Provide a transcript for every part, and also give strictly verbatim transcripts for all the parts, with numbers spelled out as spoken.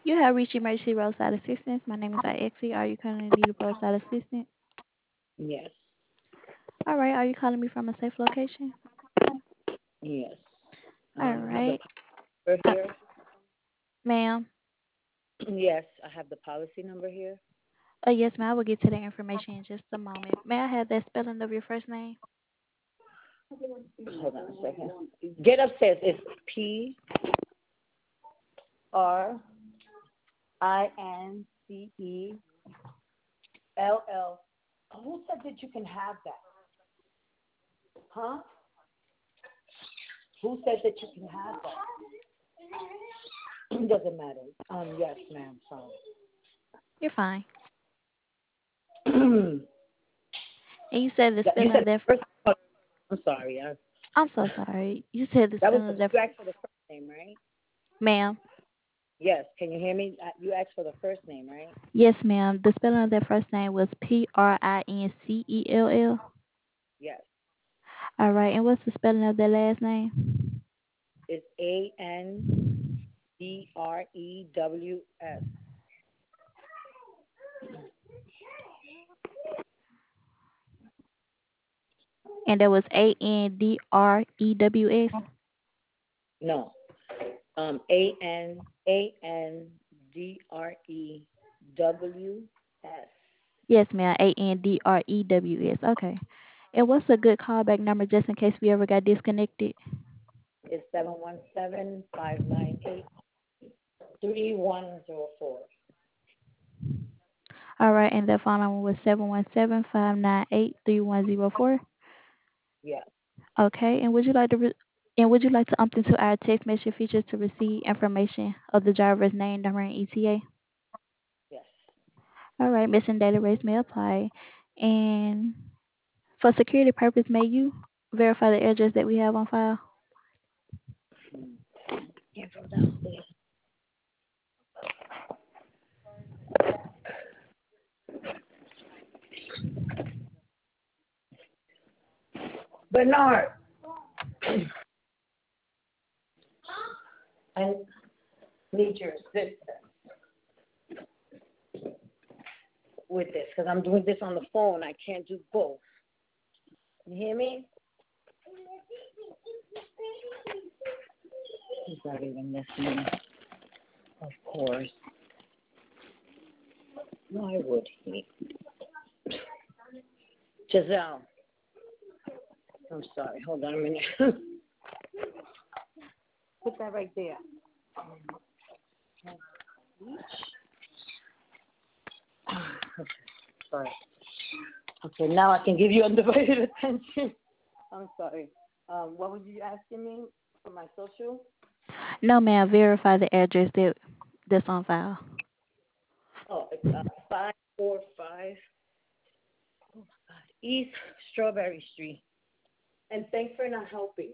You have reached emergency roadside assistance. My name is Ixie. Are you currently in need of roadside assistance? Yes. All right. Are you calling me from a safe location? Yes. All Um, you have the right. number Uh, here? ma'am. Yes, I have the policy number here. Uh, yes, ma'am. I will get to the information in just a moment. May I have that spelling of your first name? Hold on a second. Get upstairs. It's P R I N C E L L. Who said that you can have that? Huh? Who said that you can have that? It doesn't matter. Um, yes, ma'am. Sorry. You're fine. you And you said the spelling said of that. first. I'm sorry. I, I'm so sorry. You said the that was spelling the, of that. you asked for the first name, right? Ma'am. Yes. Can you hear me? Uh, You asked for the first name, right? Yes, ma'am. The spelling of that first name was P R I N C E L L. Yes. All right. And what's the spelling of that last name? It's A N D R E W S. And that was A N D R E W S. No. Um, A N A N D R E W S. Yes, ma'am. A N D R E W S. Okay. And what's a good callback number just in case we ever got disconnected? It's seven one seven five nine eight three one zero four. All right. And the phone number was seven one seven five nine eight three one zero four. Yes. Okay. And would you like to re- and would you like to opt into our text message feature to receive information of the driver's name, number, and E T A? Yes. All right. Missing data rates may apply. And for security purpose, may you verify the address that we have on file? Hmm. Can't go downstairs. Bernard, I need your assistance with this because I'm doing this on the phone. I can't do both. You hear me? He's not even listening. Of course. Why would he? Giselle, I'm sorry. Hold on a minute. Put that right there. Okay, sorry. Okay, now I can give you undivided attention. I'm sorry. Um, what was you asking me for my social? No, ma'am. Verify the address that that's on file. Oh, it's uh, five four five East Strawberry Street. And thanks for not helping.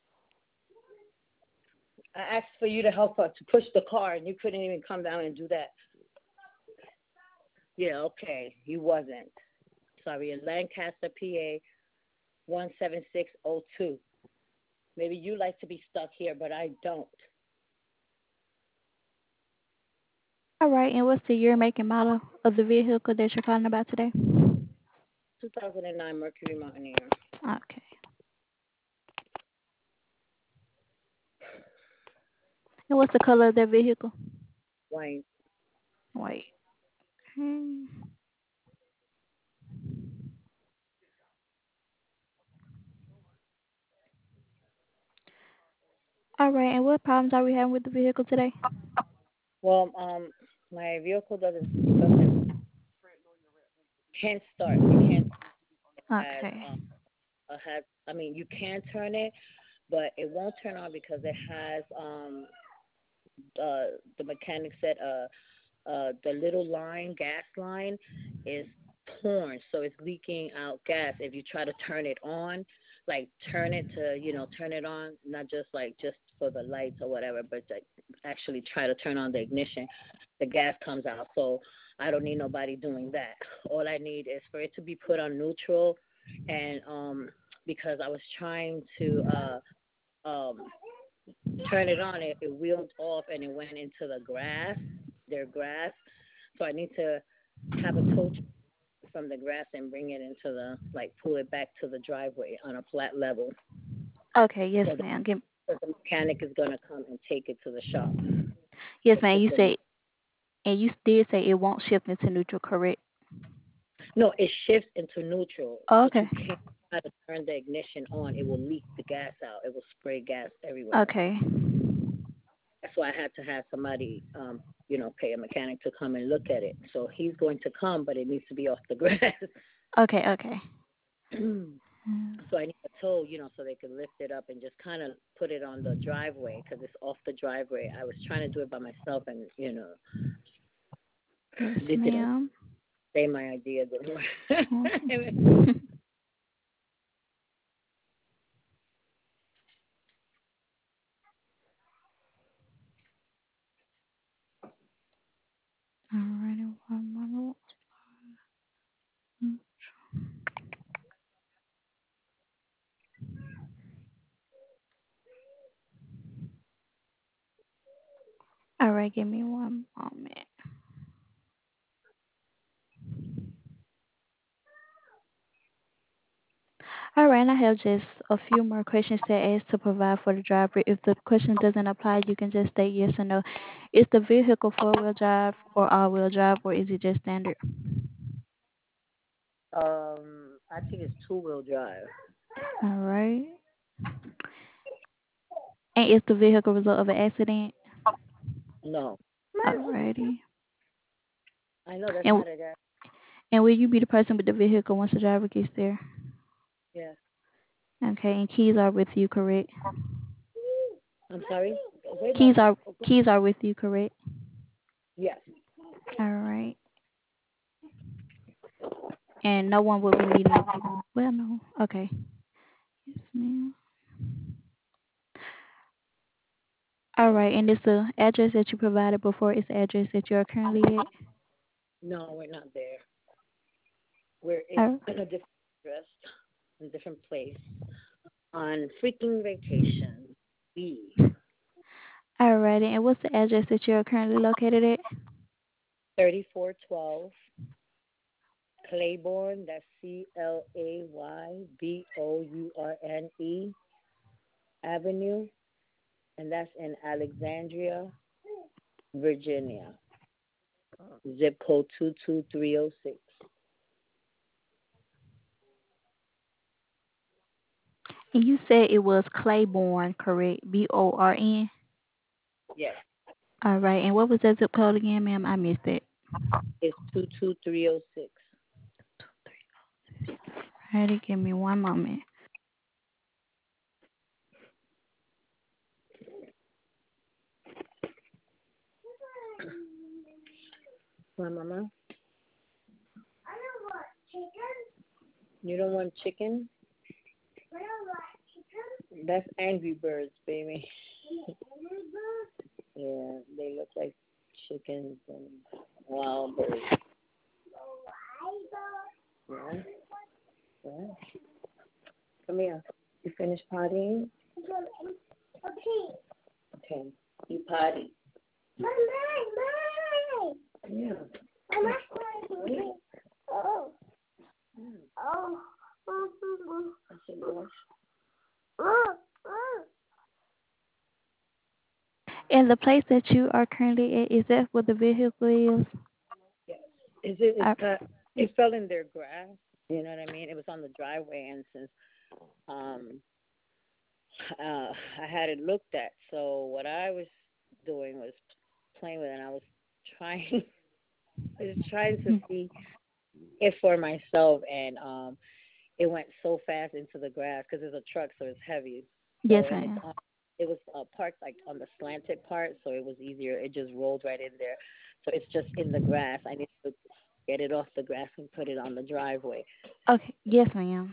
I asked for you to help her to push the car, and you couldn't even come down and do that. Yeah, okay, you wasn't. Sorry, in Lancaster, P A, one seven six zero two. Maybe you like to be stuck here, but I don't. All right. And what's the year, make, and model of the vehicle that you're calling about today? two thousand nine Mercury Mountaineer. Okay. And what's the color of that vehicle? White. White. Hmm. All right. And what problems are we having with the vehicle today? Well, um, my vehicle doesn't doesn't can't start. It can't has Okay. um uh, has I mean you can turn it, but it won't turn on because it has um uh the mechanic said uh uh the little line gas line is torn, so it's leaking out gas. If you try to turn it on, like turn it to you know turn it on, not just like just for the lights or whatever, but like actually try to turn on the ignition, the gas comes out. So I don't need nobody doing that. All I need is for it to be put on neutral, and um because I was trying to uh um turn it on, it, it wheeled off and it went into the grass. their grass. So I need to have a tow truck from the grass and bring it into the like pull it back to the driveway on a flat level. Okay, yes, So the, ma'am. Give, so the mechanic is gonna come and take it to the shop yes, to ma'am. put You them. said, and you did say it won't shift into neutral, correct? No, it shifts into neutral, Oh, but okay. you can't try to turn the ignition on. It will leak the gas out. It will spray gas everywhere. Okay. That's why I had to have somebody, um, you know, pay a mechanic to come and look at it. So he's going to come, but it needs to be off the grass. Okay, okay. Mm. So I need a tow, you know, so they can lift it up and just kind of put it on the driveway because it's off the driveway. I was trying to do it by myself, and you know, Yes, it didn't ma'am. say my idea didn't work. Mm. Alrighty, one moment. Mm. All right, give me one moment. All right, and I have just a few more questions to ask to provide for the driver. If the question doesn't apply, you can just state yes or no. Is the vehicle four-wheel drive or all-wheel drive, or is it just standard? um, I think it's two wheel drive. All right. And is the vehicle result of an accident? No, Alrighty. I know that's And not a gas. and will you be the person with the vehicle once the driver gets there? Yes. Okay, and keys are with you, correct? I'm sorry. Wait, Keys Mama. are keys are with you, correct? Yes. All right. And no one will be needing a well, no. Okay. Yes, ma'am. All right, and it's the address that you provided before. It's the address that you are currently No, we're not there. We're at. in Oh, in a different address, in a different place, on freaking vacation. B. all righty. And what's the address that you are currently located at? thirty-four twelve Claiborne, that's C L A Y B O U R N E Avenue, and that's in Alexandria, Virginia. Zip code two two three zero six. And you said it was Claiborne, correct? B O R N. Yes, All right. And what was that zip code again, ma'am? I missed it. it's two two three zero six. Alrighty, give me one moment. My mama, you don't want chicken? That's Angry Birds, baby. Yeah, they look like chickens and wild birds. Yeah, yeah. Come here. You finished pottying? Okay. You potty. Yeah. I said wash. And the place that you are currently at, is that where the vehicle is? Yes. Is it? It's Uh, got. It fell in their grass. You know what I mean? It was on the driveway, and since um uh I had it looked at, so what I was doing was playing with it. And I was trying. I was trying to see it for myself, and um it went so fast into the grass because it's a truck, so it's heavy. yes, So and it's ma'am. on. It was uh, parked like on the slanted part, so it was easier. It just rolled right in there. So it's just in the grass. I need to get it off the grass and put it on the driveway. Okay, yes, ma'am.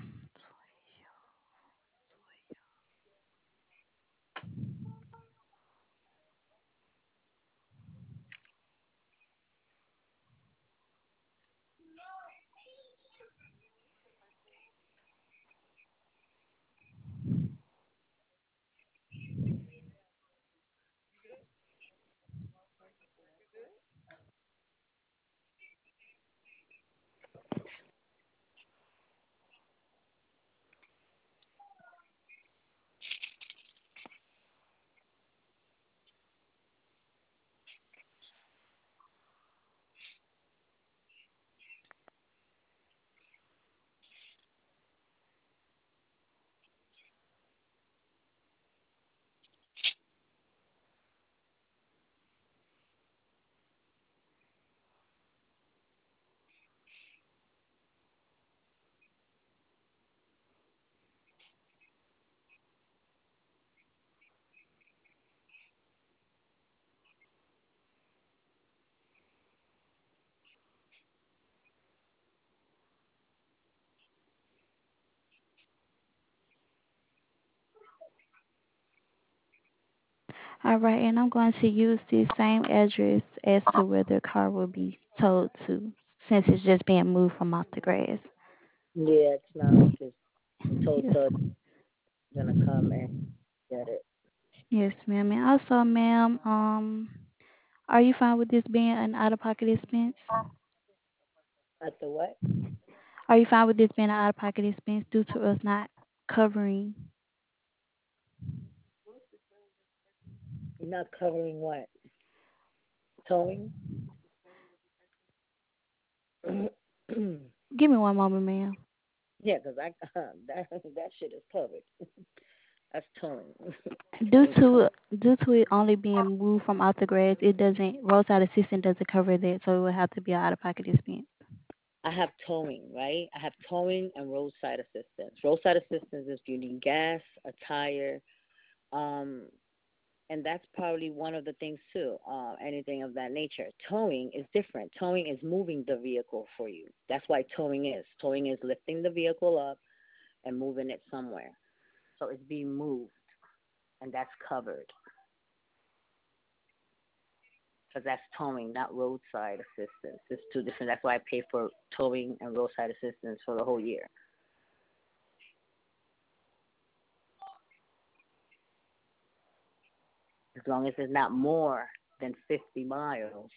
All right, and I'm going to use the same address as to where the car will be towed to, since it's just being moved from off the grass. Yeah, it's not like it's Yes, total gonna come and get it. yes, ma'am. And also, ma'am, um, are you fine with this being an out-of-pocket expense? At the what? Are you fine with this being an out-of-pocket expense due to us not covering? You're not covering what? Towing? Give me one moment, ma'am. Yeah, 'cause I that that shit is covered. That's towing. Due And to towing. due to it only being moved from off the grass, it doesn't roadside assistance doesn't cover that, so it would have to be an out-of-pocket expense. I have towing, right? I have towing and roadside assistance. Roadside assistance is you need gas, a tire, um, and that's probably one of the things too. Uh, anything of that nature. Towing is different. Towing is moving the vehicle for you. That's why towing is. Towing is lifting the vehicle up and moving it somewhere. So it's being moved, and that's covered because that's towing, not roadside assistance. It's two different. That's why I pay for towing and roadside assistance for the whole year. As long as it's not more than fifty miles.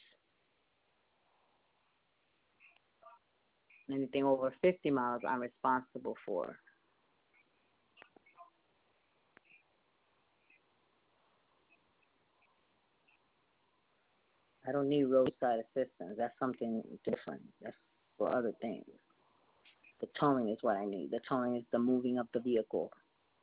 Anything over fifty miles, I'm responsible for. I don't need roadside assistance. That's something different. That's for other things. The towing is what I need. The towing is the moving of the vehicle.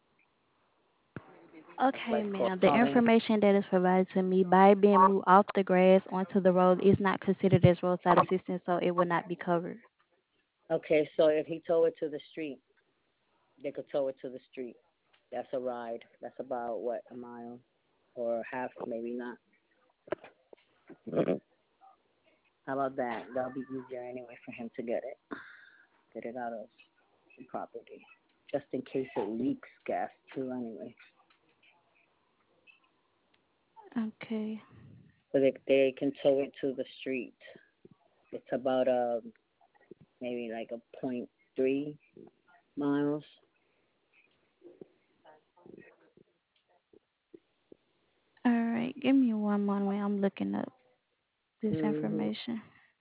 That's why Okay, it's called ma'am. The towing. information that is provided to me by being moved off the grass onto the road is not considered as roadside assistance, so it will not be covered. Okay, so if he tow it to the street, they could tow it to the street. That's a ride. That's about what, a mile or half, maybe not. How about that? That'll be easier anyway for him to get it, get it out of the property, just in case it leaks gas too. Anyway, Okay. so they they can tow it to the street. It's about uh maybe like a point three miles. All right. Give me one moment. I'm looking up this Mhm. information.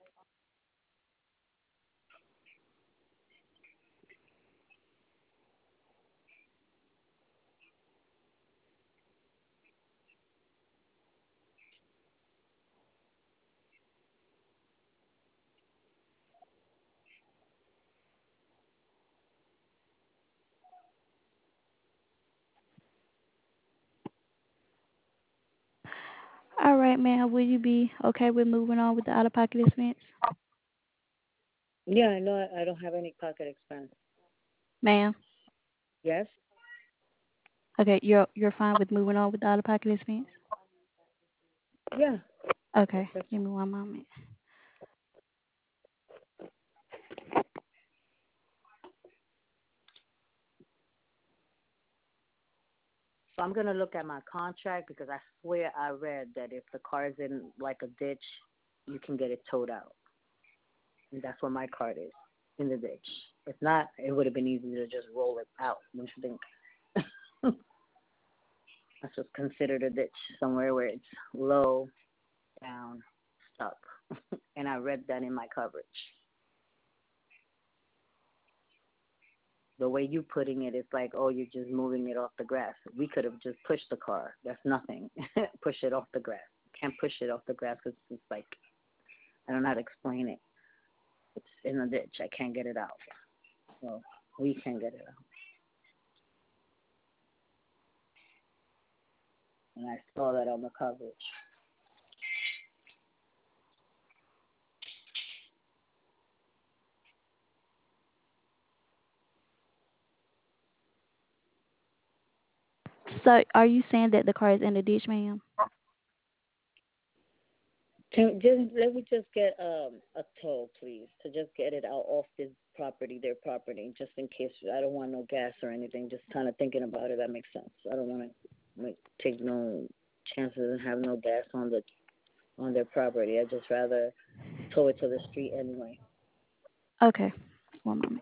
All right, ma'am. Will you be okay with moving on with the out-of-pocket expense, Yeah, I know. I, I don't have any pocket expense. ma'am? Yes. Okay, you're you're fine with moving on with the out-of-pocket expense. Yeah. Okay. That's Give me one moment. So I'm gonna look at my contract because I swear I read that if the car is in like a ditch, you can get it towed out, and that's where my car is, in the ditch. If not, it would have been easy to just roll it out. Don't you think? That's what's considered a ditch, somewhere where it's low, down, stuck. And I read that in my coverage. The way you putting it, it's like, oh, you're just moving it off the grass. We could have just pushed the car. That's nothing. Push it off the grass. Can't push it off the grass because it's like, I don't know how to explain it. It's in a ditch. I can't get it out. Well, we can't get it out. And I saw that on the coverage. So, are you saying that the car is in the ditch, ma'am? Can just let me just get um a tow, please, to just get it out off this property, their property, just in case. I don't want no gas or anything. Just kind of thinking about it. That makes sense. I don't want to like take no. chances and have no gas on the on their property. I'd just rather tow it to the street anyway. Okay, one moment.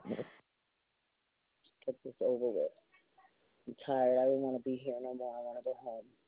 Get this over with. I'm tired. I don't want to be here no more. I want to go home.